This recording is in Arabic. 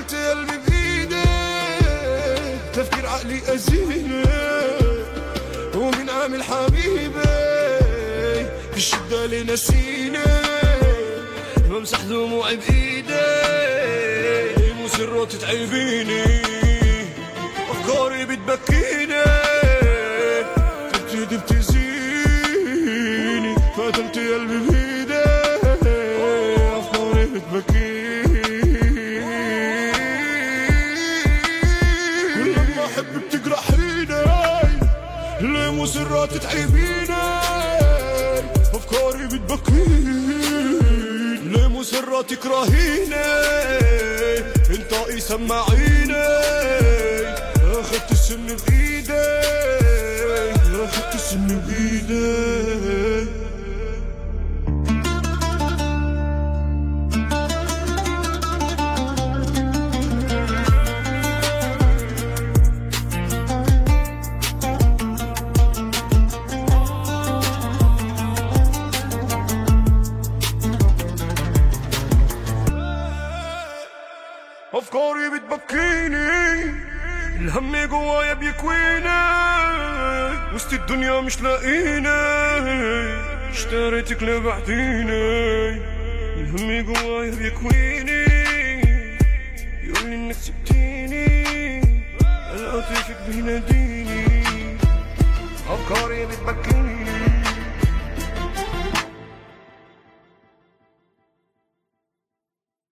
قتلت قلبي بإيدك، تفكير عقلي أزينة ومن عامل حبيبي في الشدة اللي نسينا، بمسح دموعي بإيدي مسرات تعيبيني، أفكاري بتبكيني، تبتدي بتزيني، قتلت قلبي بإيدي أفكاري بتبكيني، كل ما أحب بتجرحيني، ليه مسرات تعيبيني، أفكاري بتبكيني، ليه مسرات تكرهيني، انطقي سمعيني، أخدت السن بإيدي، أخدت السن بإيدي. أفكاري بتبكيني، الهم جوايا بيكويني، وسط الدنيا مش لاقيني، اشتريتك لبعديني، الهم جوايا بيكويني، يقولي انك سبتيني، القطيفك بيناديني، أفكاري بتبكيني.